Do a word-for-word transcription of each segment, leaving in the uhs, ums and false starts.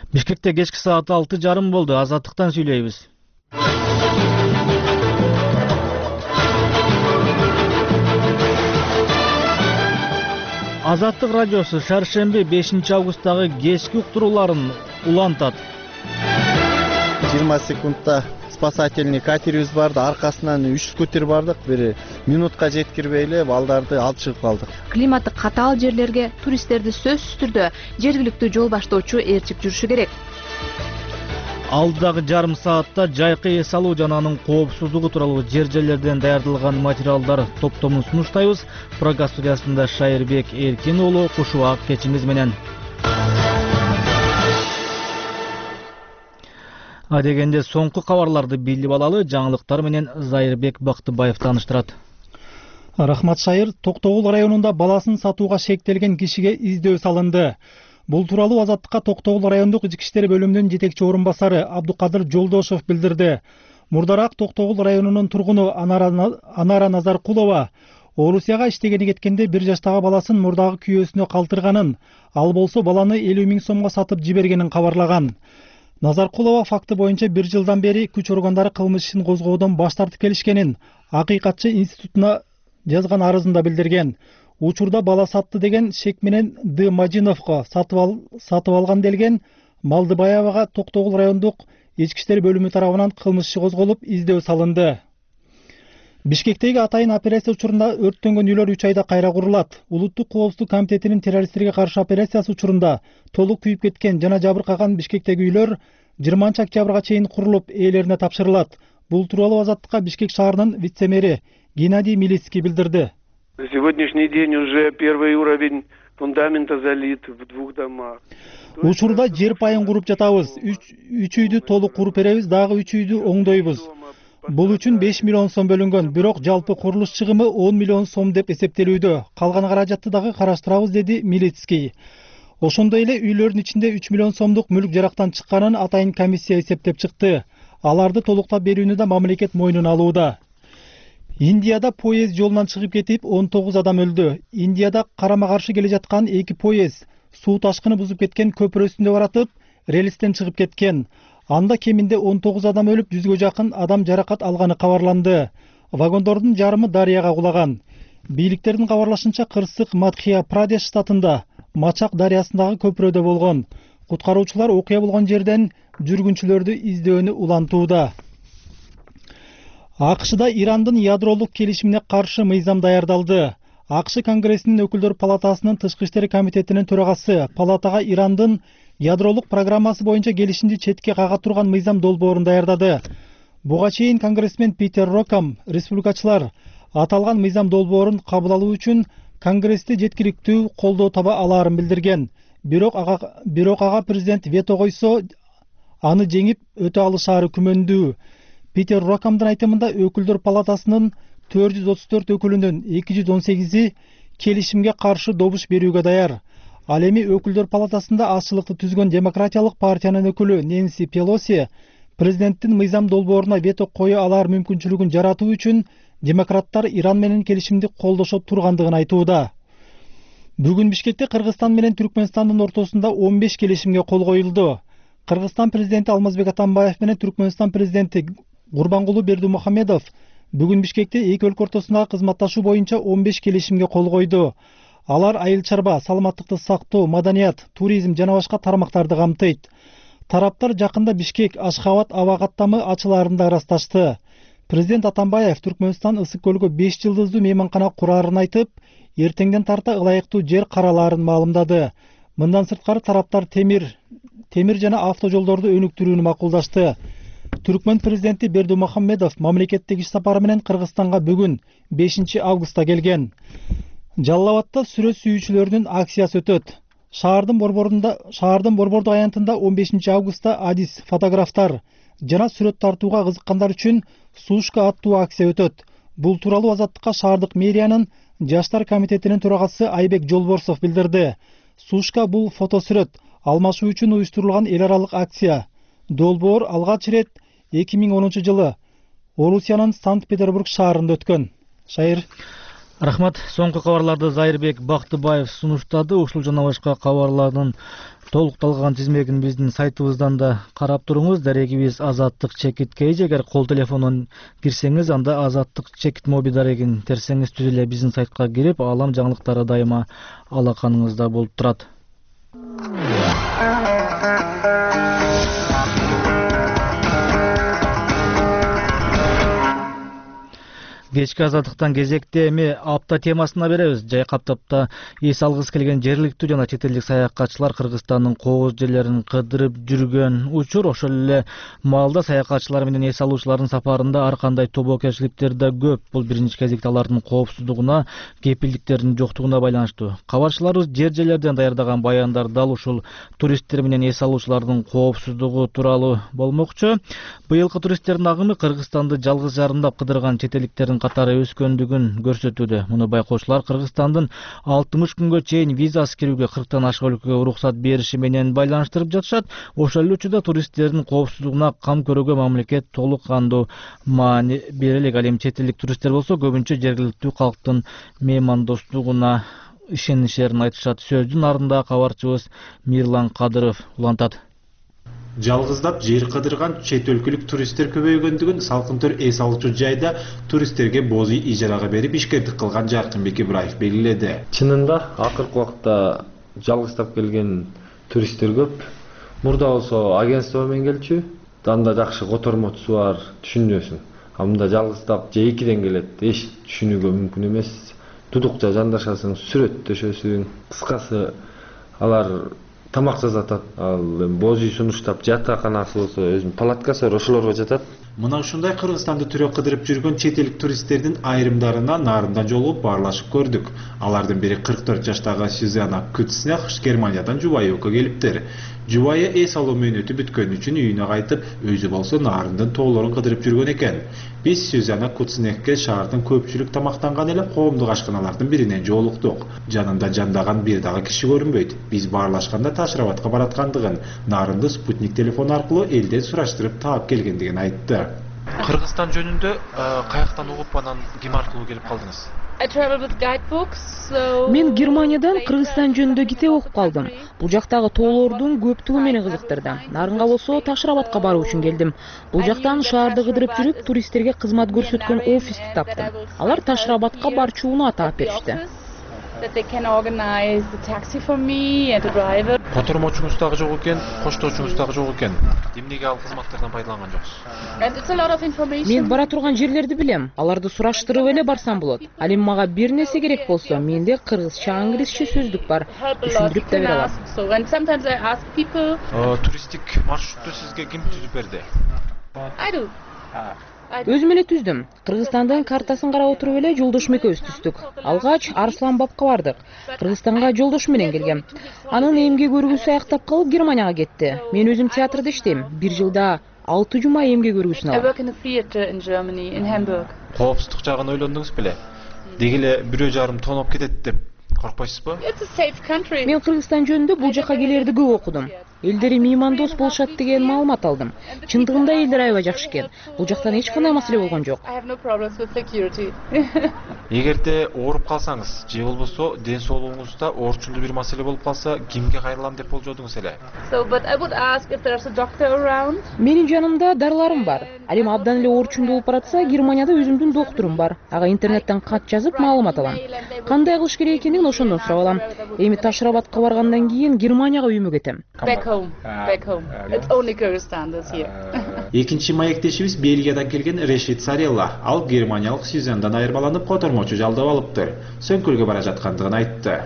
Бишкекте кечки саат алты жарым болду. Азаттыктан сүйлөйбүз. Азаттык радиосу шаршемби бешинчи августтагы кечки уктурууларын улантат. жыйырма секундта спасательный катерибиз барды, аркасынан үч скутер бардык, бир минутка жеткирбей эле балдарды алып чыгып калдык. Климаты катаал жерлерге туристтерди сөзсүз түрдө жергиликтүү жол баштоочу ээрчип жүрүшү керек. Алдагы жарым саатта жайкы эс алуу жана анын коопсуздугу тууралуу жер жерлерден даярдалган материалдар топтомун сунуштайбыз. Программа студиясында Шайырбек Эркин уулу кушубак кечиңиз менен. Адегенде соңку кабарларды билип алалы, жаңылыктар менен Зайырбек Бактыбаев тааныштырат. Рахмат Шайыр, Токтогул районунда баласын сатууга шектелген кишиге издөө салынды. Бул тууралуу Азаттыкка Токтогул райондук ички иштер бөлүмүнүн жетекчи орун басары Абдукадыр Жолдошов билдирди. Мурдараак Токтогул районунун тургуну Анара Назаркулова Орусияга иштегени кеткенде бир жаштагы баласын мурдагы күйөөсүнө калтырганын, ал болсо баланы элүү миң сомго сатып жибергенин кабарлаган. Назаркулова факты боюнча бир жылдан бери күч органдары кылмыш ишин козгоодон баш тартып келишкенин Акыйкатчы институтуна жазган арызында билдирген. Учурда бала сатты деген шек менен Д. Мажиновго сатып, ал, сатып алган делген Малдыбаевага Токтогул райондук ички иштер бөлүмү тарабынан кылмыш иши козголуп, издөө салынды. Бишкектеги атайын операция учурунда өрттөнгөн үйлөр үч айда кайра курулат. Улуттук коопсуздук комитетинин террористтерге каршы операциясы учурунда толук күйүп кеткен жана жабыркаган Бишкектеги үйлөр жыйырманчы октябрга чейин курулуп, ээлерине тапшырылат. Бул тууралуу Азаттыкка Бишкек шаарынын вице-мэри Геннадий Милицкий билдирди. На сегодняшний день уже первый уровень фундамента залит в двух домах. Учурда жер пайын куруп жатабыз. Үч үйдү толук куруп беребиз, дагы үч үйдү оңдойбуз. Бул үчүн беш миллион сом бөлүнгөн, бирок жалпы курулуш чыгымы он миллион сом деп эсептелүүдө. Калган каражатты дагы караштырабыз, деди Милицкий. Ошондой эле үйлөрдүн ичинде үч миллион сомдук мүлк жарактан чыкканын атайын комиссия эсептеп чыкты. Аларды толуктап берүүнү да мамлекет мойнуна алууда. Индияда поезд жолунан чыгып кетип он тогуз адам өлдү. Индияда карама-каршы келе жаткан эки поезд суу ташкыны бузуп кеткен көпүрө үстүндө баратып, рельстен чыгып кеткен. Анда кеминде он тогуз адам өлүп, жүзгө жакын адам жаракат алганы кабарланды. Вагондордун жарымы дарыяга кулаган. Бийликтердин кабарлашынча, кырсык Мадхья Прадеш штатында Мачак дарыясындагы көпүрөдө болгон. Куткаруучулар окуя болгон жерден жүргүнчүлөрдү издөөнү улантууда. АКШда Ирандын ядролук келишимине каршы мыйзам даярдалды. АКШ Конгрессинин өкүлдөр палатасынын тышкы иштер комитетинин төрагасы палатага Ирандын ядролук программасы боюнча келишимди четке кага турган мыйзам долбоорун даярдады. Буга чейин конгрессмен Питер Рокам республикачылар аталган мыйзам долбоорун кабыл алуу үчүн Конгрессте жеткиликтүү колдоо таба алаарын билдирген. Бирок ага бирок ага президент вето койсо, аны жеңип өтө алышаары күмөндүү. Питер Рокамдын айтымында өкүлдөр палатасынын төрт жүз отуз төрт өкүлүнүн эки жүз он сегизи келишимге каршы добуш берүүгө даяр. Ал эми өкүлдөр палатасында азчылыкты түзгөн демократиялык партиянын өкүлү Нэнси Пелоси президенттин мыйзам долбооруна вето кое алар мүмкүнчүлүгүн жаратуу үчүн демократтар Иран менен келишимди колдошо тургандыгын айтууда. Бүгүн Бишкекте Кыргызстан менен Түркмөнстандын ортосунда он беш келишимге кол коюлду. Кыргызстан президенти Алмазбек Атамбаев менен Түркмөнстан президенти Гурбангулу Бердимухамедов бүгүн Бишкекте эки өлкө ортосундагы кызматташуу боюнча он беш келишимге кол койду. Алар айыл чарба, саламаттыкты сактоо, маданият, туризм жана башка тармактарды камтыйт. Тараптар жакында Бишкек Ашхабад аба каттамы ачылаарын да ырасташты. Президент Атамбаев Түркмөнстан ысык көлгө беш жылдыздуу мейманкана кураарын айтып, эртеңден тарта ылайыктуу жер каралаарын маалымдады. Мындан сырткары тараптар темир, темир жана автожолдорду өнүктүрүүнү макулдашты. Түркмөн президенти Бердимухамедов мамлекеттик иш сапары менен Кыргызстанга бүгүн бешинчи августта келген. Жалал-Абадта сүрөт сүйүүчүлөрүнүн акциясы өтөт. Шаардын борборунда, шаардын борбордук аянтында он бешинчи августта адис, фотографтар жана сүрөт тартууга кызыккандар үчүн Сушка аттуу акция өтөт. Бул тууралуу Азаттыкка шаардык мэриянын жаштар комитетинин төрагасы Айбек Жолборсов билдирди. Сушка бул фотосүрөт алмашуу үчүн уюштурулган эл аралык акция. Долбоор алгач ирет эки миң онунчу жылы Орусиянын Санкт-Петербург шаарында өткөн. Шайыр. Рахмат. Соңку кабарларды Зайырбек Бактыбаев сунуштады. Ушул жана башка кабарлардын Толукталган тизмегин биздин сайтыбыздан да карап туруңуз. Дарегибиз Азаттык Чекит Кейж. Эгер кол телефонун кирсеңиз, анда Азаттык Чекит моби дарегин терсеңиз түз эле биздин сайтка кирип, алам жаңылыктары дайыма алаканыңызда болуп турат. Кечки азаттыктан кезекте эми апта темасына беребиз. Жайкаптапта эс алгысы келген жергиликтүү жана чет элдик саякатчылар Кыргызстандын кооз жерлерин кыдырып жүргөн учур. Ошол эле маалда саякатчылар менен эс алуучулардын сапарында ар кандай тобокелчиликтер да көп. Бул биринчи кезекте алардын коопсуздугуна, кепилдиктердин жоктугуна байланыштуу. Кабарчыларыбыз жер жерлерден даярдаган баяндар дал ушул туристтер менен эс алуучулардын коопсуздугу тууралуу болмокчу. Быйылкы туристтердин агымы Кыргызстанды жалгыз жарымдап кыдырган чет элдиктердин катары өскөндүгүн көрсөтүүдө. Муну байкоочулар Кыргызстандын алтымыш күнгө чейин визасыз кирүүгө кырктан ашык өлкөгө уруксат бериши менен байланыштырып жатышат. Ошол эле учурда туристтердин коопсуздугуна кам көрүүгө мамлекет толук кандуу маани бере элек. Ал эми чет элдик туристтер болсо көбүнчө жергиликтүү калктын меймандостугуна ишенишерин айтышат. Сөздүн артында кабарчыбыз Мирлан Кадыров улантат. Жалгыздап жер кыдырган чет өлкөлүк туристтер көбөйгөндүгүн Салкынтөр эс алуучу жайда туристтерге боз үй ижарага берип ишкердик кылган Жаркынбек Ибраев белгиледи. Чынында акыркы убакта жалгыздап келген туристтер көп. Мурда болсо агентство менен келчү, анда жакшы котормочусу бар, түшүнөсүң. А мында жалгыздап же экиден келет, эч түшүнүүгө мүмкүн эмес. Тудукча жандашасың, сүрөт төшөсүң. Кыскасы алар тамак жасатат, ал боз үй сунуштап жатаканасы болсо өзүнүн палаткасы бар, ошолорго жатат. Мына ушундай Кыргызстанды түрө кыдырып жүргөн чет элдик туристтердин айрымдарына нарындан жолугуп баарлашып көрдүк. Алардын бири кырк төрт жаштагы Сюзанна Кутснех Германиядан жубайы экөө келиптир. Жубайы эс алуу мөөнөтү бүткөн үчүн үйүнө кайтып, өзү болсо нарындын тоолорун кыдырып жүргөн экен. Биз Сюзанна Кутснехке шаардын көпчүлүк тамактанган эле коомдук ашканалардын биринен жолуктук. Жанында жандаган бир дагы киши көрүнбөйт. Биз баарлашканда Ташрабатка бараткандыгын, нарынды спутник телефон аркылуу элден сураштырып таап келгендигин айтты. Кыргызстан жөнүндө каяктан угуп анан ким аркылуу келип калдыңыз? Мен Германиядан Кыргызстан жөнүндө китеп окуп калдым. Бул жактагы тоолордун көптүгү мени кызыктырды. Нарынга болсо Ташрабатка баруу үчүн келдим. Бул жактан шаарды кыдырып жүрүп, туристтерге кызмат көрсөткөн офисти таптым. Алар Ташрабатка барчууну атап беришти. Котормочуңуз дагы жок экен, коштоочуңуз дагы жок экен. Эмнеге ал кызматтардан пайдаланган жоксуз? Мен бара турган жерлерди билем. Аларды сураштырып эле барсам болот. Ал эми мага бир нерсе керек болсо, менде кыргызча, англисче сөздүк бар. Түшүндүрүп да бере алам. Туристтик маршрутту сизге ким түзүп берди? Өзүм эле түздүм. Кыргызстандын картасын карап отуруп эле жолдошум экөөбүз түздүк. Алгач Арслан бабка бардык. Кыргызстанга жолдошум менен келгем. Анын эмгек өргүсү аяктап калып Германияга кетти. Мен өзүм театрда иштейм. Бир жылда алты жума эмгек өргүсүн алам. Коопсуздук жагын ойлондуңуз беле? Деги эле бирөө жарым тоноп кетет деп коркпойсузбу? Мен Кыргызстан жөнүндө бул жака келерди көп окудум. Элдери меймандос болушат деген маалымат алдым. Чындыгында элдер аябай жакшы экен. Бул жактан эч кандай маселе болгон жок. Эгерде ооруп калсаңыз, же болбосо ден соолугуңузда оорчундуу бир маселе болуп калса, кимге кайрылам деп болжодуңуз эле? Менин жанымда дарыларым бар. Ал эми абдан эле оорчундуу болуп баратса, Германияда өзүмдүн доктурум бар. Ага интернеттен кат жазып маалымат алам. Кандай кылыш керек экенин ошондон сурап алам. Эми Ташрабатка баргандан кийин Германияга үйүмө кетем. Экинчи маектешибиз Бельгиядан келген Решит Сарелла. Ал германиялык Сюзандан айырмаланып котормочу жалдап алыптыр. Сөңкөлгө бара жаткандыгын айтты.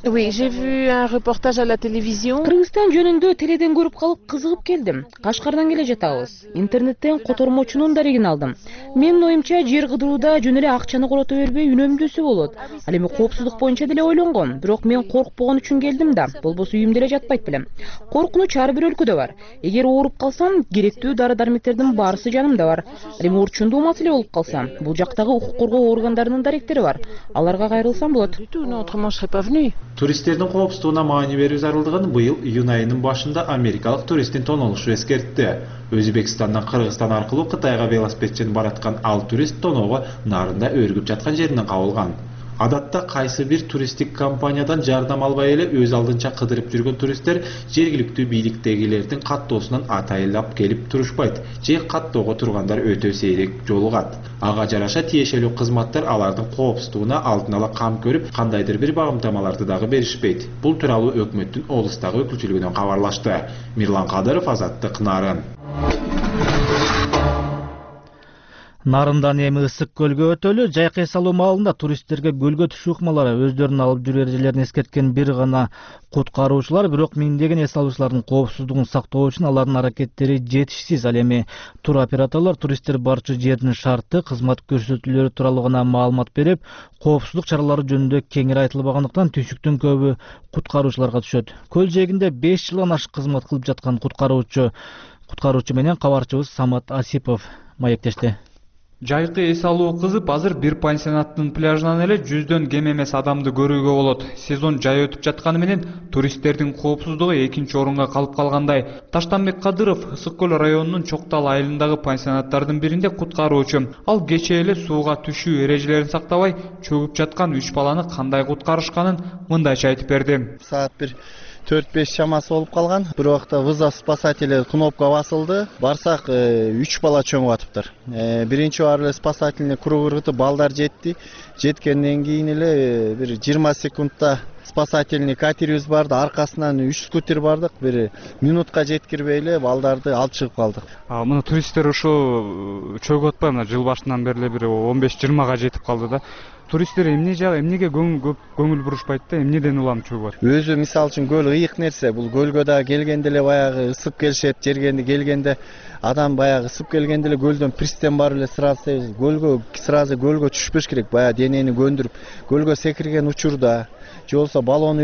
Кыргызстан жөнүндө теледен көрүп калып кызыгып келдим. Кашкардан келе жатабыз. Интернеттен котормочунун дарегин алдым. Менин оюмча жер кыдырууда жөн эле акчаны корото бербей үнөмдөсө болот. Ал эми коопсуздук боюнча деле ойлонгом. Бирок мен коркпогон үчүн келдим да. Болбосо үйүмдө эле жатпайт белем. Коркунуч ар бир өлкөдө бар. Эгер ооруп калсам, керектүү дары-дармектердин баарысы жанымда бар. Ал эми оорчундуу маселе болуп калса, бул жактагы укук коргоо органдарынын даректери бар. Аларга кайрылсам болот. Туристтердин коопсуздугуна маани берүү зарылдыгын быйыл июнь айынын башында америкалык туристтин тонолушу эскертти. Өзбекстандан Кыргызстан аркылуу Кытайга велосипед менен бараткан ал турист тоноого нарында өргүп жаткан жеринен кабылган. Адатта кайсы бир туристтик компаниядан жардам албай эле өз алдынча кыдырып жүргөн туристтер жергиликтүү бийликтегилердин каттоосунан атайылап келип турушпайт же каттоого тургандар өтө сейрек жолугат. Ага жараша тиешелүү кызматтар алардын коопсуздугуна алдын ала кам көрүп, кандайдыр бир багымтамаларды дагы беришпейт. Бул тууралуу өкмөттүн облустагы өкүлчүлүгүнөн кабарлашты. Мирлан Кадыров, Азаттык, Нарын. Нарындан эми Ысык көлгө өтөлү. Жайкы эс алуу маалында туристтерге көлгө түшүү ыкмалары өздөрүнүн алып жүрүү эрежелерин эскерткен бир гана куткаруучулар, бирок миңдеген эс алуучулардын коопсуздугун сактоо үчүн алардын аракеттери жетишсиз. Ал эми туроператорлор туристтер барчу жердин шарты, кызмат көрсөтүүлөрү тууралуу гана маалымат берип, коопсуздук чаралары жөнүндө кеңири айтылбагандыктан түйшүктүн көбү куткаруучуларга түшөт. Көл жээгинде беш жылдан ашык кызмат кылып жаткан куткаруучу куткаруучу менен кабарчыбыз Самат Асипов маектешти. Жайкы эс алуу кызып, азыр бир пансионаттын пляжынан эле жүздөн кем эмес адамды көрүүгө болот. Сезон жай өтүп жатканы менен туристтердин коопсуздугу экинчи орунга калып калгандай. Таштанбек Кадыров Ысык көл районунун Чоктал айылындагы пансионаттардын биринде куткаруучу. Ал кечээ эле сууга түшүү эрежелерин сактабай, чөгүп жаткан үч баланы кандай куткарышканын мындайча айтып берди. Саат бир төрт беш чамасы болуп калган. Бир убакта вызов спасателя кнопка басылды. Барсак үч бала чөңүп атыптыр. Биринчи бар эле спасательный круг ыргытып балдар жетти. Жеткенден кийин эле бир жыйырма секундта спасательный катерибиз барды. Аркасынан үч скутер бардык. Бир минутка жеткирбей эле балдарды алып чыгып калдык. А мына туристтер ушу чөгүп атпай, мына жыл башынан бери бир он беш жыйырмага жетип калды да. Туристтер эмне жагы, эмнеге көңүл көңүл бурушпайт да, эмнеден улам чөгөт? Өзү мисалы үчүн көл ыйык нерсе. Бул көлгө да келгенде эле баягы ысып келишет, жергенде келгенде адам баягы ысып келгенде эле көлдөн пристен барып эле сразу көлгө сразу көлгө түшпөш керек. Баягы денени көндүрүп, көлгө секирген учурда же болсо баллон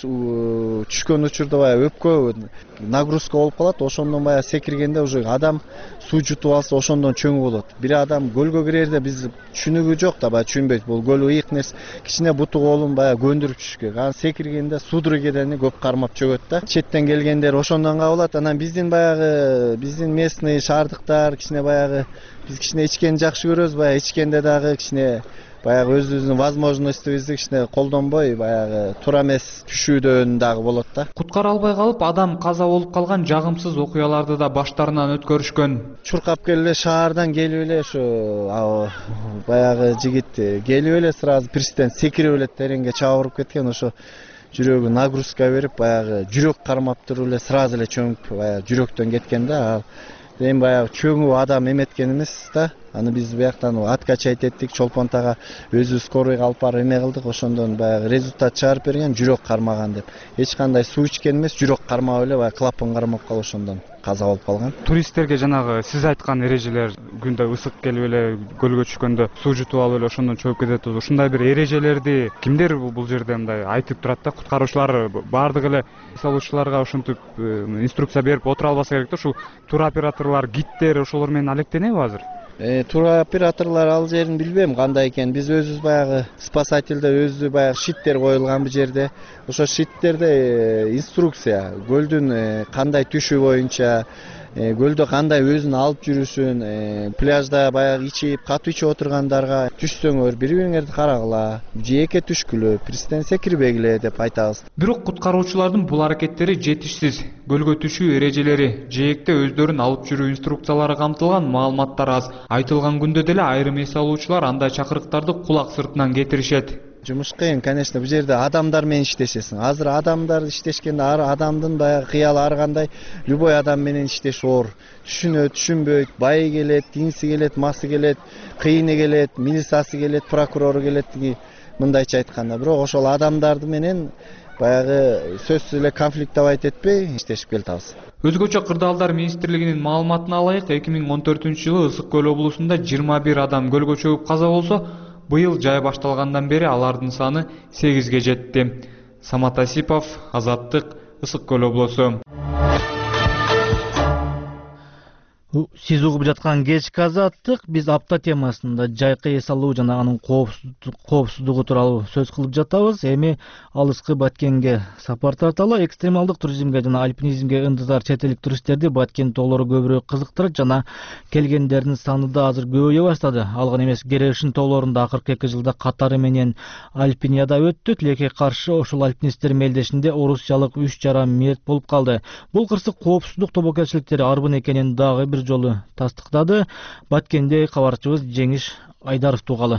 үйлөп түшкөн учурда баягы өпкө нагрузка болуп калат. Ошондон баягы секиргенде уже адам суу жутуп алса ошондон чөңү болот. Бир адам көлгө кирерде биз түшүнүгү жок да, баягы түшүнбөйт. Бул көл ыйык нерсе. Кичине буту колун баягы көндүрүп түшүш керек. Анан секиргенде судорогедени көп кармап чөгөт да. Четтен келгендер ошондон кабылат. Анан биздин баягы биздин местный шаардыктар кичине баягы биз кичине ичкенди жакшы көрөбүз. Баягы ичкенде дагы кичине баягы өзүбүздүн возможностьтубузду кичине колдонбой, баягы туура эмес түшүүдөн дагы болот да. Куткара албай калып, адам каза болуп калган жагымсыз окуяларды да баштарынан өткөрүшкөн. Чуркап келип эле шаардан келип эле ошо баягы жигит келип эле сразу пристен секирип эле тереңге чабырып кеткен. Ошо жүрөгү нагрузка берип, баягы жүрөк кармап туруп эле сразу эле чөңүп, баягы жүрөктөн кеткен да. Эми баягы чөңүп адам эметкен эмес да. Аны биз бияктан откачать эттик, Чолпонтага өзү скорыйга алып барып эме кылдык. Ошондон баягы результат чыгарып берген, жүрөк кармаган деп. Эч кандай суу ичкен эмес, жүрөк кармап эле баягы клапан кармап калып ошондон каза болуп калган. Туристтерге жанагы сиз айткан эрежелер, күндө ысык келип эле көлгө түшкөндө суу жутуп алып эле ошондон чөгүп кетет. Ушундай бир эрежелерди кимдер бул жерде мындай айтып турат да? Куткаруучулар баардык эле эс алуучуларга ушинтип инструкция берип отура албаса керек да. Ушул туроператорлор, гидтер ошолор менен алектенеби азыр? Э, туроператорлор ал жерин билбейм кандай экен. Биз өзүбүз баягы спасательде өзү баягы шиттер коюлган бу жерде. Ошо шиттерде инструкция, көлдүн кандай түшүү боюнча, көлдө кандай өзүн алып жүрүшүн, пляжда баягы ичип, катуу ичип отургандарга түшсөңөр бири-бириңерди карагыла, жээкке түшкүлө, пристен секирбегиле деп айтабыз. Бирок куткаруучулардын бул аракеттери жетишсиз. Көлгө түшүү эрежелери, жээкте өздөрүн алып жүрүү инструкциялары камтылган маалыматтар аз. Айтылган күндө деле айрым эс алуучулар андай чакырыктарды кулак сыртынан кетиришет. Жумуш кыйын, конечно, бу жерде адамдар менен иштешесиң. Азыр адамдар иштешкенде ар адамдын баягы кыялы ар кандай, любой адам менен иштеш оор. Түшүнөт, түшүнбөйт, байы келет, тиңси келет, масы келет, кыйыны келет, милициясы келет, прокурору келет деги мындайча айтканда. Бирок ошол адамдарды менен баягы сөзсүз эле конфликт табайт этпей иштешип келатабыз. Өзгөчө Кырдаалдар министрлигинин маалыматына алайык, эки миң он төртүнчү жылы Ысык көл облусунда жыйырма бир адам көлгө чөгүп каза болсо, быйыл жай башталгандан бери алардын саны сегизге жетти. Самат Асипов, Азаттык, Ысык көл облусу. Сиз угуп жаткан кечки азаттык. Биз апта темасында жайкы эс алуу жана анын коопсуздугу тууралуу сөз кылып жатабыз. Эми алыскы Баткенге сапар тарталы. Экстремалдык туризмге жана альпинизмге ынтызар чет элдик туристтерди Баткен тоолору көбүрөөк кызыктырат жана келгендердин саны да азыр көбөйө баштады. Ал гана эмес, Керешин тоолорунда акыркы эки жылда катары менен Альпинияда өттү. Тилекке каршы ошол альпинисттер мелдешинде орусиялык үч жарым мерт болуп калды. Бул кырсык коопсуздук тобокелчиликтери арбын экенин дагы бир жолу тастыктады. Баткенде кабарчыбыз Жеңиш Айдаров тугалы.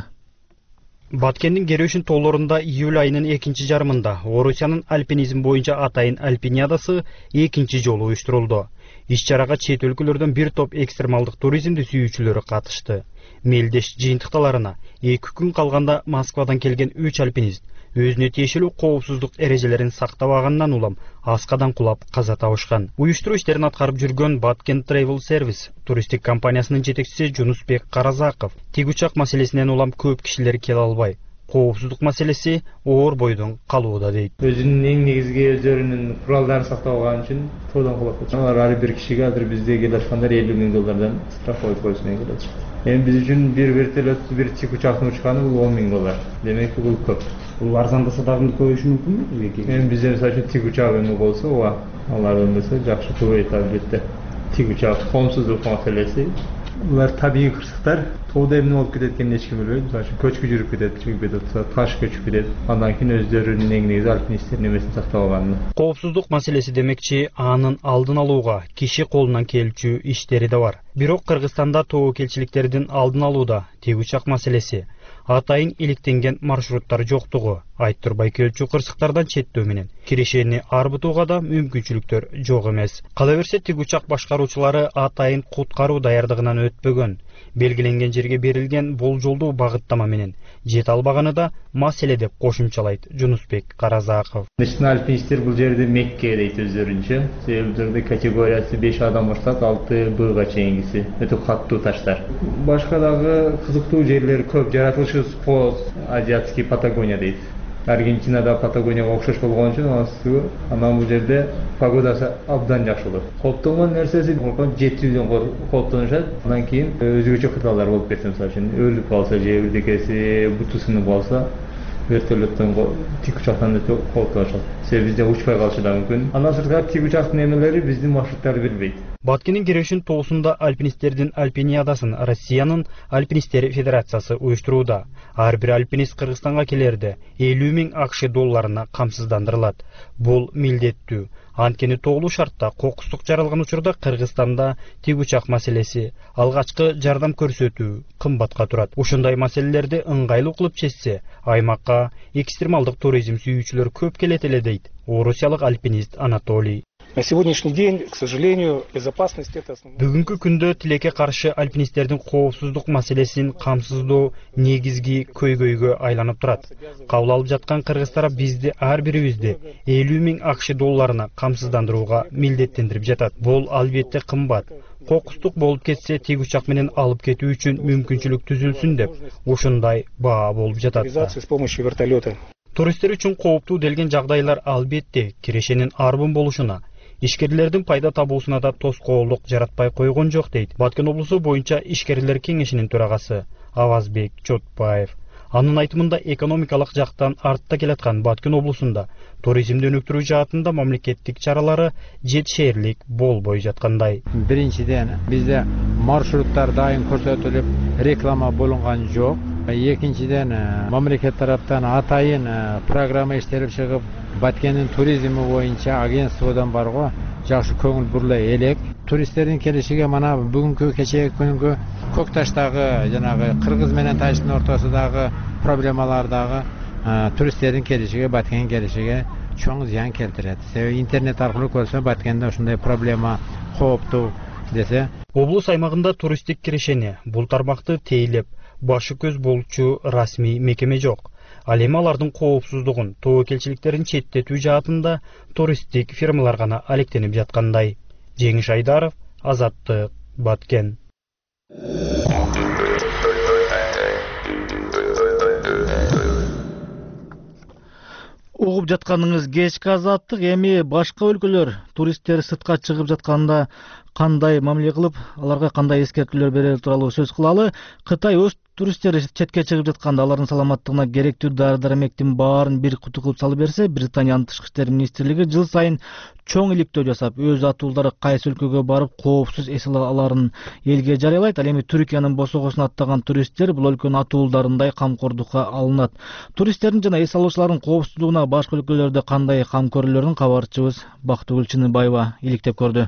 Баткендин Керешин тоолорунда июль айынын экинчи жарымында Орусиянын альпинизм боюнча атайын Альпиниядасы экинчи жолу уюштурулду. Иш-чарага чет өлкөлөрдөн бир топ экстремалдык туризмди сүйүүчүлөрү катышты. Мелдеш жыйынтыкталарына эки күн калганда Москвадан келген үч альпинист өзүнө тиешелүү коопсуздук эрежелерин сактабагандан улам аскадан кулап каза табышкан. Уюштуруу иштерин аткарып жүргөн Баткен Travel Service туристтик компаниясынын жетекчиси Жунусбек Каразаков тик учак маселесинен улам көп кишилер келе албай, коопсуздук маселеси оор бойдон калууда дейт. Өзүнүн эң негизги өздөрүнүн куралдарын сактабаган үчүн тоодан кулап кеткен. Алар ар бир кишиге азыр бизде келе аткандар элүү миң доллардан страховой полис менен келет. Эми биз үчүн бир вертолет, бир тик учактын учканы бул он миң доллар. Демек бул көп. Бул арзандаса дагы көбөйүшү мүмкүнбү? Эми бизде мисалы үчүн тик учагы болсо, ооба, алардан болсо жакшы көбөйөт албетте. Тик учак, коомсуздук маселеси. Булар табигый кырсыктар. Тоодо эмне болуп кетет экенин эч ким билбейт. Мисалы үчүн көчкү жүрүп кетет, чыгып кетет, таш көчүп кетет. Андан кийин өздөрүнүн эң негизи альпинисттердин эмесин сактап алган. Коопсуздук маселеси демекчи анын алдын алууга киши колунан келчү иштери да бар. Бирок Кыргызстанда тобокелчиликтердин алдын алууда тик учак маселеси, атайын иликтенген маршруттар жоктугу, айттырбай келчү кырсыктардан четтөө менен кирешени арбытууга да мүмкүнчүлүктөр жок эмес. Кала берсе, тик учак башкаруучулары атайын куткаруу даярдыгынан өтпөгөн, белгиленген жерге берилген болжолдуу багыттама менен жете албаганы да маселе деп кошумчалайт Жунусбек Каразаков. Начинающий альпинисттер бул жерде Мекке дейт өздөрүнчө. Себеби категориясы беш адам баштап алты Б чейингиси өтө каттуу таштар. Башка дагы кызыктуу жерлер көп. Жаратылышы спорт, азиатский Патагония дейт. Аргентинада Патагонияга окшош болгон үчүн анан бул жерде погодасы абдан жакшы болот. Кооптонгон нерсеси жетүүдөн кооптонушат. Андан кийин өзгөчө кыталар болуп кетсе, мисалы үчүн өлүп калса же бирдекеси буту сынып калса, вертолеттон тик учактан өтө кооптонушат. Себеби бизде учпай калышы да мүмкүн. Андан сырткары тик учактын эмелери биздин маршруттарды билбейт. Баткендин Керешин тоосунда альпинисттердин Альпиниадасын Россиянын Альпинисттери Федерациясы уюштурууда. Ар бир альпинист Кыргызстанга келерде элүү миң акш долларына камсыздандырылат. Бул милдеттүү. Анткени тоолуу шартта кокустук жаралган учурда Кыргызстанда тик учак маселеси, алгачкы жардам көрсөтүү кымбатка турат. Ушундай маселелерди ыңгайлуу кылып чечсе, аймакка экстремалдык туризм сүйүүчүлөр көп келет эле дейт орусиялык альпинист Анатолий. На сегодняшний день, к сожалению, безопасность это основное. Бүгүнкү күндө тилекке каршы альпинисттердин коопсуздук маселесин камсыздоо негизги көйгөйгө айланып турат. Кабыл алып жаткан кыргыз тарап бизди ар бирибизди элүү миң акш долларына камсыздандырууга милдеттендирип жатат. Бул албетте кымбат. Кокустук болуп кетсе, тик учак менен алып кетүү үчүн мүмкүнчүлүк түзүлсүн деп ушундай баа болуп жатат. С помощью вертолета. Туристтер үчүн кооптуу делген жагдайлар албетте кирешенин арбын болушуна, ишкерлердин пайда табуусуна да тоскоолдук жаратпай койгон жок дейт Баткен облусу боюнча ишкерлер кеңешинин төрагасы Авазбек Чотпаев. Анын айтымында экономикалык жактан артта келаткан Баткен облусунда туризмди өнүктүрүү жаатында мамлекеттик чаралары жетишээрлик болбой жаткандай. Биринчиден, бизде маршруттар дайым көрсөтүлүп, реклама болунган жок. Экинчиден, мамлекет тараптан атайын программа иштелип чыгып, Баткендин туризми боюнча агентстводон барго жакшы көңүл бурула элек. Туристтердин келишиге мана бүгүнкү кечеги күнгү Көк Таштагы жанагы Кыргыз менен Тайштын ортосундагы проблемалардагы туристтердин келишиге, Баткенге келишиге чоң зыян келтирет. Себеби интернет аркылуу көрсө Баткенде ушундай проблема кооптуу десе. Облус аймагында туристтик кирешени бул тармакты тейлеп, башы көз болчу расмий мекеме жок. Ал эми алардын коопсуздугун, тобокелчиликтерин четтетүү жаатында туристтик фирмалар гана алектенип жаткандай. Жеңиш Айдаров, Азаттык, Баткен. Угуп жатканыңыз кечки азаттык. Эми башка өлкөлөр туристтер сыртка чыгып жатканда кандай мамиле кылып, аларга кандай эскертүүлөр берер тууралуу сөз кылалы. Кытай өз туристтери четке чыгып жатканда алардын саламаттыгына керектүү дары-дармектин баарын бир куту кылып салып берсе, Британиянын тышкы иштер министрлиги жыл сайын чоң иликтөө жасап, өз атуулдары кайсы өлкөгө барып коопсуз эс аларын элге жарыялайт. Ал эми Түркиянын босогосун аттаган туристтер бул өлкөнүн атуулдарындай камкордукка алынат. Туристтердин жана эс алуучулардын коопсуздугуна башка өлкөлөрдө кандай кам көрүлөрүн кабарчыбыз Бактыгүл Чыныбаева иликтеп көрдү.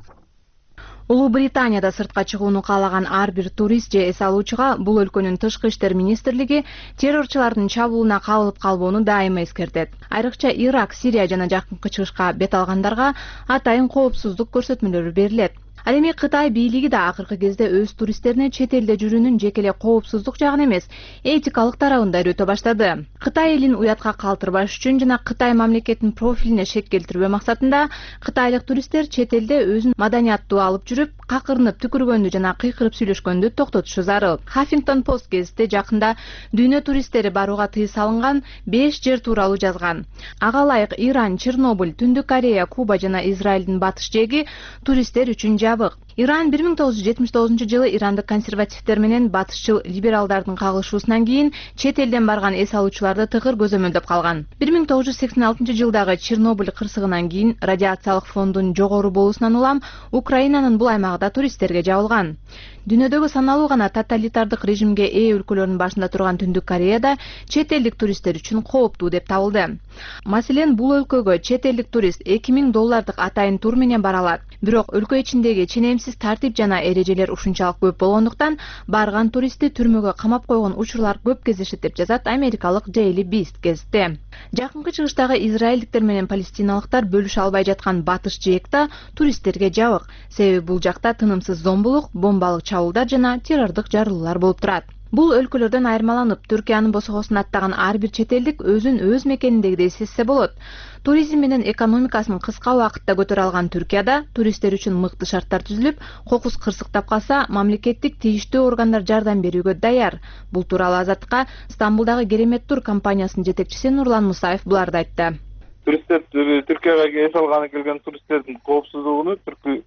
Улуу Британияда сыртка чыгууну каалаган ар бир турист же эс алуучуга бул өлкөнүн тышкы иштер министрлиги террорчулардын чабуулуна кабылып калбоону дайыма эскертет. Айрыкча Ирак, Сирия жана жакынкы чыгышка бет алгандарга атайын коопсуздук көрсөтмөлөрү берилет. Ал эми Кытай бийлиги да акыркы кезде өз туристтерине чет элде жүрүүнүн жеке эле коопсуздук жагын эмес, этикалык тарабын да үйрөтө баштады. Кытай элин уятка калтырбаш үчүн жана Кытай мамлекетинин профилине шек келтирбөө максатында кытайлык туристтер чет элде өзүн маданияттуу алып жүрүп, какырынып түкүргөндү жана кыйкырып сүйлөшкөндү токтотушу зарыл. Huffington Post гезити жакында дүйнө туристтери барууга тыюу салынган беш жер тууралуу жазган. Ага ылайык Иран, Чернобыль, Түндүк Корея, Куба жана Израилдин батыш жээги туристтер үчүн жабык. Иран бир миң тогуз жүз жетимиш тогузунчу жылы ирандык консервативдер менен батышчыл либералдардын кагылышуусунан кийин чет элден барган эс алуучуларды тыгыр көзөмөлдөп калган. бир миң тогуз жүз сексен алтынчы жылдагы Чернобыль кырсыгынан кийин радиациялык фондун жогору болуусунан улам Украинанын бул аймагы да туристтерге жабылган. Дүйнөдөгү саналуу гана тоталитардык режимге ээ өлкөлөрдүн башында турган Түндүк Кореяда чет элдик туристтер үчүн кооптуу деп табылды. Маселен, бул өлкөгө чет элдик турист эки миң доллардык атайын тур менен бара алат. Бирок өлкө ичиндеги ченемсиз тартип жана эрежелер ушунчалык көп болгондуктан барган туристти түрмөгө камап койгон учурлар көп кездешет деп жазат америкалык Daily Beast гезити. Жакынкы чыгыштагы израилдиктер менен палестиналыктар бөлүшө албай жаткан батыш жээкта туристтерге жабык. Себеби бул жакта тынымсыз зомбулук, бомбалык чабуулдар жана террордук жарылуулар болуп турат. Бул өлкөлөрдөн айырмаланып, Түркиянын босогосун аттаган ар бир чет элдик өзүн өз мекениндегидей сезсе болот. Туризм менен экономикасын кыска убакытта көтөрө алган Түркияда туристтер үчүн мыкты шарттар түзүлүп, кокус кырсыктап калса, мамлекеттик тийиштүү органдар жардам берүүгө даяр. Бул тууралуу Азаттыкка Стамбулдагы Керемет тур компаниясынын жетекчиси Нурлан Мусаев буларды айтты. Туристтер Түркияга эс алганы келген туристтердин коопсуздугуну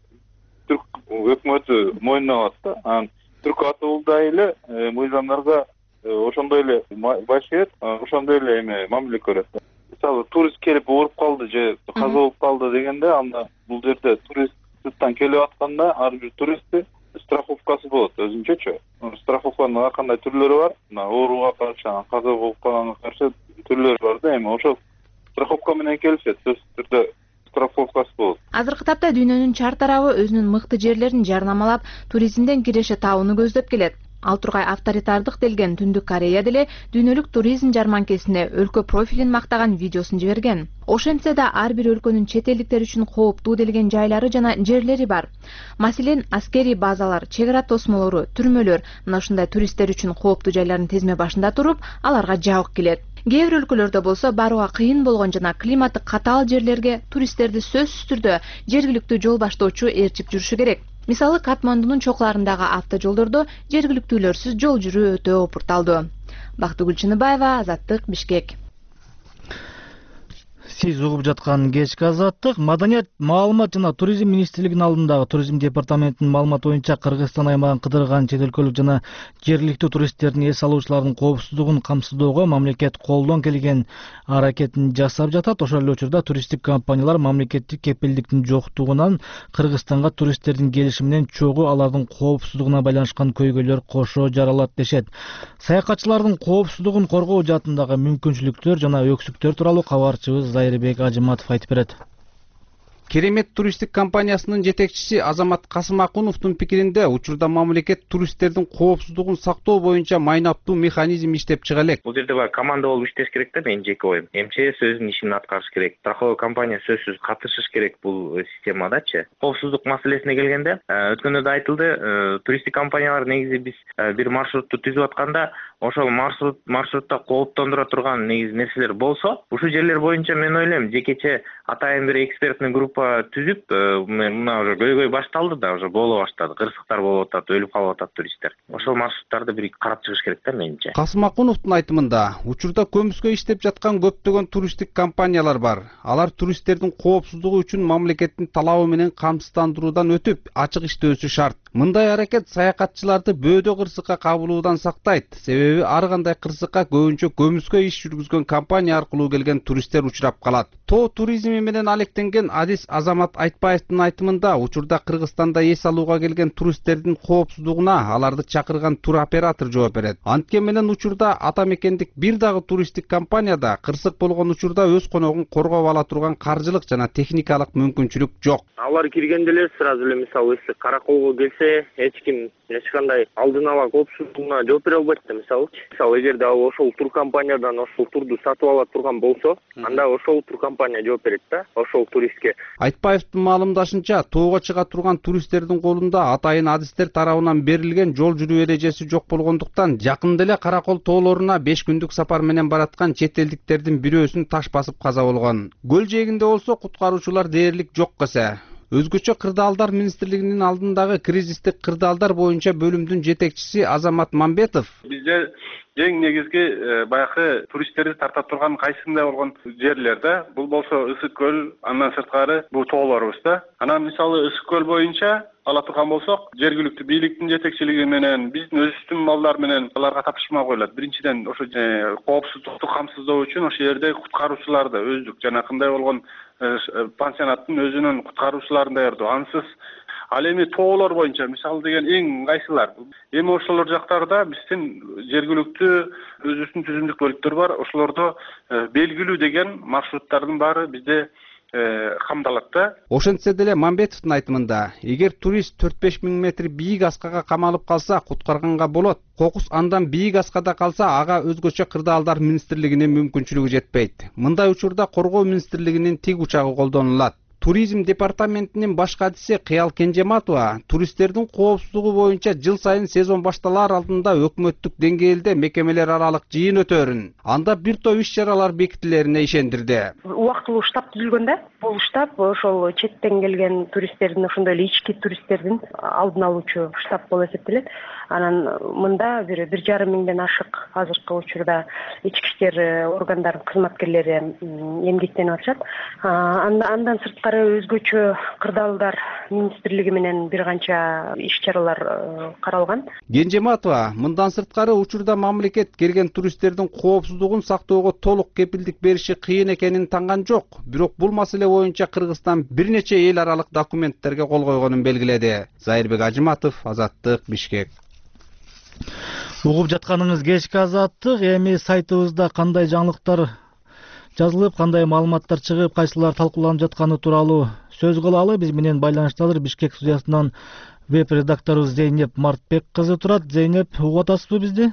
Түрк өкмөтү мойнуна алат да. Түрк атуулда эле мыйзамдарга ошондой эле баш ийет, ошондой эле эме мамиле көрөт. Мисалы, турист келип ооруп калды же каза болуп калды дегенде, анда бул жерде турист сырттан келип атканда ар бир туристти страховкасы болот өзүнчөчү. Страховканын ар кандай түрлөрү бар. Ооруга каршы, каза болуп калганга каршы түрлөрү бар да, эми ошол страховка менен келишет, сөзсүз түрдө страховкасы болот. Азыркы тапта дүйнөнүн чар тарабы өзүнүн мыкты жерлерин жарнамалап, туризмден киреше табууну көздөп келет. Ал тургай авторитардык делген Түндүк Корея деле дүйнөлүк туризм жарманкесине өлкө профилин мактаган видеосун жиберген. Ошентсе да ар бир өлкөнүн чет элдиктер үчүн кооптуу делген жайлары жана жерлери бар. Маселен, аскерий базалар, чек ара тосмолору, түрмөлөр мына ушундай туристтер үчүн кооптуу жайлардын тизме башында туруп, аларга жабык келет. Кээ бир өлкөлөрдө болсо барууга кыйын болгон жана климаты катаал жерлерге туристтерди сөзсүз түрдө жергиликтүү жол баштоочу ээрчип жүрүшү керек. Мисалы, Катмандунун чокларындагы автожолдордо жергиликтүүлөрсүз жол жүрүү өтө опурталдуу. Бактыгүл Чыныбаева, Азаттык, Бишкек. Сиз угуп жаткан кечки Азаттык. Маданият, маалымат жана туризм министрлигинин алдындагы туризм департаментинин маалыматы боюнча Кыргызстан аймагын кыдырган чет өлкөлүк жана жергиликтүү туристтердин эс алуучулардын коопсуздугун камсыздоого мамлекет колдон келген аракетин жасап жатат. Ошол эле учурда туристтик компаниялар мамлекеттик кепилдиктин жоктугунан Кыргызстанга туристтердин келиши менен чогуу алардын коопсуздугуна байланышкан көйгөйлөр кошо жаралат дешет. Саякатчылардын коопсуздугун коргоо жаатындагы мүмкүнчүлүктөр жана өксүктөр тууралуу кабарчыбыз Айрыбек Ажыматов айтып берет. Керемет туристтик компаниясынын жетекчиси Азамат Касымакуновдун пикиринде, учурда мамлекет туристтердин коопсуздугун сактоо боюнча майнаптуу механизм иштеп чыга элек. Бул жерде бар команда болуп иштеш керек да, менин жеке оюм. МЧС өзүнүн ишин аткарыш керек. Страховой компания сөзсүз катышыш керек бул системадачы. Коопсуздук маселесине келгенде, өткөндө да айтылды, туристтик компаниялар негизи биз бир маршрутту түзүп атканда, ошол маршрут маршрутта кооптондура турган негизи нерселер болсо, ушул жерлер боюнча мен ойлойм, жекече атайын бир экспертный группа түзүп, мына уже көйгөй башталды да, уже боло баштады. Кырсыктар болуп атат, өлүп калып атат туристтер. Ошол маршруттарды бир карап чыгыш керек да менимче. Касым Акуновдун айтымында, учурда көмүскө иштеп жаткан көптөгөн туристтик компаниялар бар. Алар туристтердин коопсуздугу үчүн мамлекеттин талабы менен камсыздандыруудан өтүп, ачык иштөөсү шарт. Мындай аракет саякатчыларды бөөдө кырсыкка кабылуудан сактайт. Себеби ар кандай кырсыкка көбүнчө көмүскө иш жүргүзгөн компания аркылуу келген туристтер учурап калат. Тоо туризми менен алектенген адис Азамат Айтбаевдин айтымында, учурда Кыргызстанда эс алууга келген туристтердин коопсуздугуна аларды чакырган туроператор жооп берет. Анткен менен учурда ата мекендик бир дагы туристтик компанияда кырсык болгон учурда өз коногун коргоп ала турган каржылык жана техникалык мүмкүнчүлүк жок. Алар киргенде эле сразу эле мисалы эс караколго келсе, эч ким эч кандай алдын ала коопсуздугуна жооп бере албайт да, мисалычы. Мисалы эгерде ал ошол туркомпаниядан ошол турду сатып ала турган болсо, анда ошол туркомпания жооп берет да, ошол туристке. Айтбаевдин маалымдашынча, тоого чыга турган туристтердин колунда атайын адистер тарабынан берилген жол жүрүү эрежеси жок болгондуктан, жакында эле Каракол тоолоруна беш күндүк сапар менен бараткан чет элдиктердин бирөөсүн таш басып каза болгон. Көл жээгинде болсо куткаруучулар дээрлик жок кесе. Өзгөчө Кырдаалдар министрлигинин алдындагы кризистик кырдаалдар боюнча бөлүмдүн жетекчиси Азамат Мамбетов. Бизде эң негизги баягы туристтерди тарта турган кайсындай болгон жерлерде, бул болсо Ысык көл, андан сырткары бул тоолорубуз да. Анан мисалы Ысык көл боюнча ала турган болсок, жергиликтүү бийликтин жетекчилиги менен, биздин өзүбүздүн балдар менен аларга тапшырма коюлат. Биринчиден, ошо коопсуздукту камсыздоо үчүн ошол жерде куткаруучуларды өздүк жанакындай болгон пансионаттын өзүнүн куткаруучуларын даярдоо. Ансыз ал эми тоолор боюнча мисалы деген эң кайсылар? Эми ошолор жактарда биздин жергиликтүү өзүбүздүн түзүмдүк бөлүктөр бар. Ошолордо белгилүү деген маршруттардын баары бизде камдалат да. Ошентсе деле Мамбетовдун айтымында, эгер турист төрт беш миң метр бийик аскага камалып калса, куткарганга болот. Кокус андан бийик аскада калса, ага өзгөчө Кырдаалдар министрлигинин мүмкүнчүлүгү жетпейт. Мындай учурда Коргоо министрлигинин тиг учагы колдонулат. Туризм департаментинин баш катчысы Кыял Кенжематова туристтердин коопсуздугу боюнча жыл сайын сезон башталар алдында өкмөттүк деңгээлде мекемелер аралык жыйын өтөрүн, анда бир топ иш-чаралар бекитилерине ишендирди. Убактылуу штаб түзүлгөн да. Бул штаб ошол четтен келген туристтердин, ошондой эле ички туристтердин алдын алуучу штаб болуп эсептелет. Анан мында бир бир жарым миңден ашык азыркы учурда ички иштер органдарынын кызматкерлери эмгектенип атышат. Андан сырткары өзгөчө Кырдаалдар министрлиги менен бир канча иш-чаралар каралган. Кенжематова мындан сырткары учурда мамлекет келген туристтердин коопсуздугун сактоого толук кепилдик бериши кыйын экенин танган жок. Бирок бул маселе боюнча Кыргызстан бир нече эл аралык документтерге кол койгонун белгиледи. Зайырбек Ажыматов, Азаттык, Бишкек. Угуп жатканыңыз кечки Азаттык. Эми сайтыбызда кандай жаңылыктар жазылып, кандай маалыматтар чыгып, кайсылар талкууланып жатканы тууралуу сөз кылалы. Биз менен байланыштадыр Бишкек студиясынан веб редакторубуз Зейнеп Мартбек кызы турат. Зейнеп, угуп атасызбы бизди?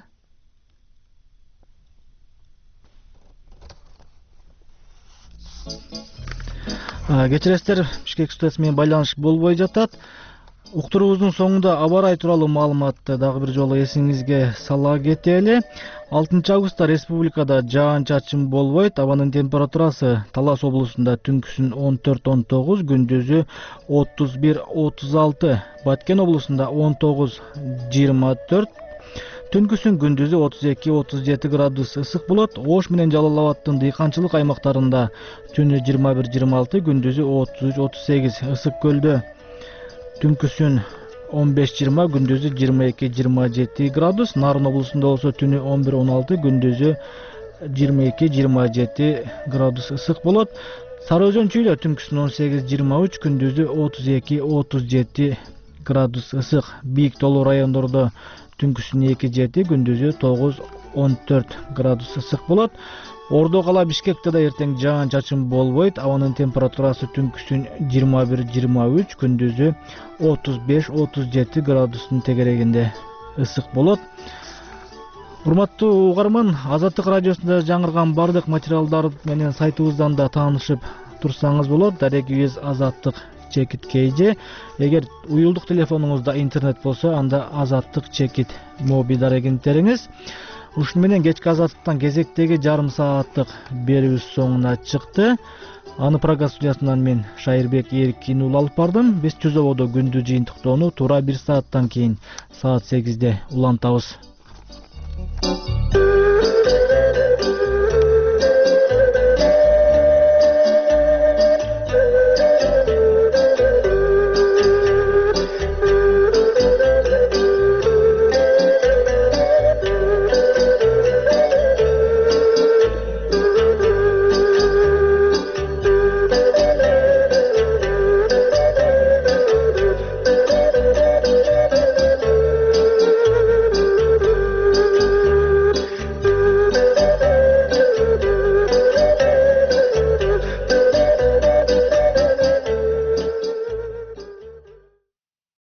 Кечиресиздер, Бишкек студиясы менен байланыш болбой жатат. Уктуруубуздун соңунда аба ырайы тууралуу маалыматты дагы бир жолу эсиңизге сала кетели. алтынчы августта республикада жаан-чачын болбойт. Абанын температурасы Талас облусунда түнкүсүн он төрт он тогуз, күндүзү отуз бир отуз алты, Баткен облусунда он тогуз жыйырма төрт, түнкүсүн күндүзү отуз эки отуз жети градус ысык болот. Ош менен Жалал Абаддын дыйканчылык аймактарында түнү жыйырма бир жыйырма алты, күндүзү отуз үч отуз сегиз, Ысык көлдө түнкүсүн он беш жыйырма, күндүзү жыйырма эки жыйырма жети градус. Нарын облусунда болсо түнү он бир он алты, күндүзү жыйырма эки жыйырма жети градус ысык болот. Сары Өзөн чүйдө түнкүсүн он сегиз жыйырма үч, күндүзү отуз эки отуз жети градус ысык. Бийик тоолуу райондордо түнкүсүн эки жети, күндүзү тогуз он төрт градус ысык болот. Ордо кала Бишкекте да эртең жаан-чачын болбойт. Абанын температурасы түнкүсүн жыйырма бир жыйырма үч, күндүзү отуз беш отуз жети градустун тегерегинде ысык болот. Урматтуу угарман, Азаттык радиосунда жаңырган бардык материалдар менен сайтыбыздан да таанышып турсаңыз болот. Дарегибиз Азаттык чекит кей же. Эгер уюлдук телефонуңузда интернет болсо, анда Азаттык чекит моби дарегин териңиз. Ушуну менен кечки Азаттыктан кезектеги жарым сааттык берүүбүз соңуна чыкты. Аны Прага студиясынан мен Шайырбек Эркин уулу алып бардым. Биз Чүзоводо күндү жыйынтыктоону туура бир сааттан кийин саат сегизде улантабыз.